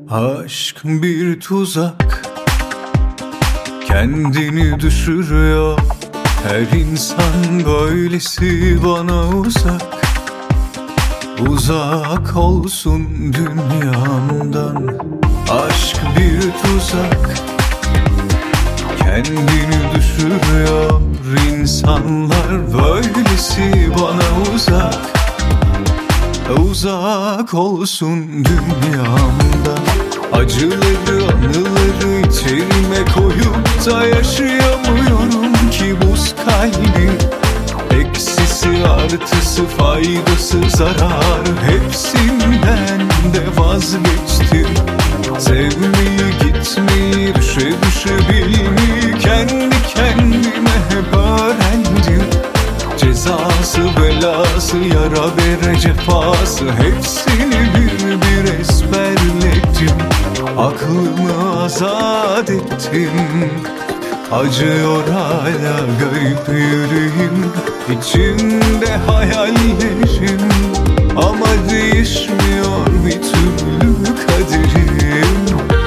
Aşk bir tuzak, kendini düşürüyor. Her insan böylesi bana uzak. Uzak olsun dünyamdan. Aşk bir tuzak, kendini düşürüyor. İnsanlar böylesi bana uzak. Uzak olsun dünyamdan. Acıları, anıları içerime koyup da yaşayamıyorum ki buz kalbim. Eksisi, artısı, faydası, zarar, hepsinden de vazgeçtim. Sevmeyi, gitmeyi, düşe düşe bilmeyi kendi kendime hep öğrendim. Cezası, belası, yara bere cefası, hepsini bir bir ezberledim. Aklımı azat ettim. Acıyor hala garip yüreğim, içimde hayallerim, ama değişmiyor bir türlü kaderim.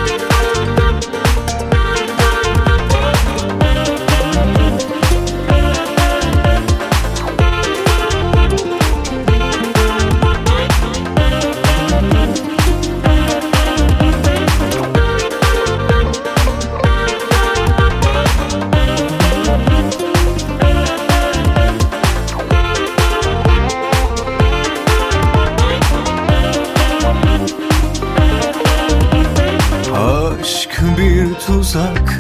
Aşk bir tuzak,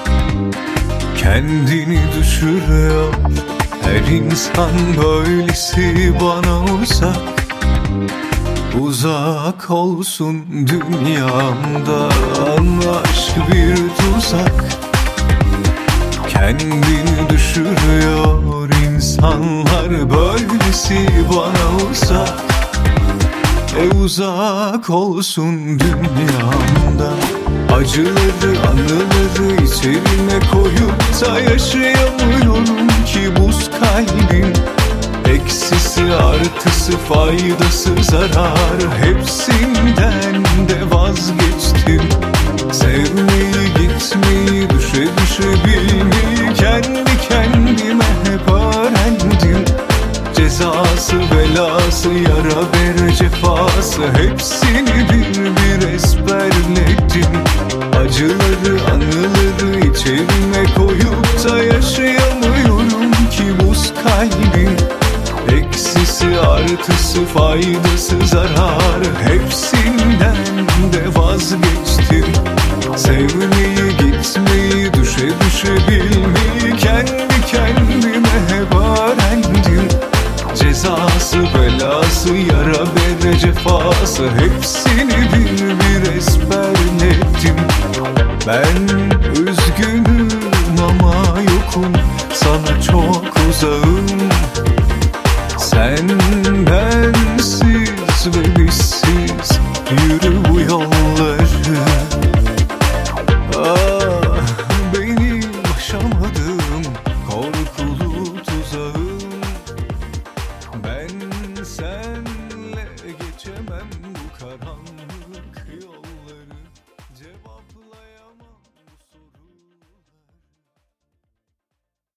kendini düşürüyor. Her insan böylesi bana uzak. Uzak olsun dünyamdan. Aşk bir tuzak, kendini düşürüyor. İnsanlar böylesi bana uzak. Uzak olsun dünyamdan. Acıları, anıları içerime koyup da yaşayamıyorum ki buz kalbim. Eksisi, artısı, faydası, zarar, hepsinden de vazgeçtim. Sevmeyi, gitmeyi, düşe düşe bilmeyi kendi kendime hep öğrendim. Cezası, belası, yara bere cefası, hepsini bir bir ezberledim. Acıları, anıları içerime koyup da yaşayamıyorum ki buz kalbim. Eksisi, artısı, faydası, zarar, hepsinden de vazgeçtim. Sevmeyi, gitmeyi, düşe düşe bilmeyi kendi kendime hep öğrendim. Cezası, belası, yara bere cefası, hepsini bir bir ezberledim. Ben üzgünüm ama yokum, sana çok uzağım. Sen bensiz ve bizsiz yürü.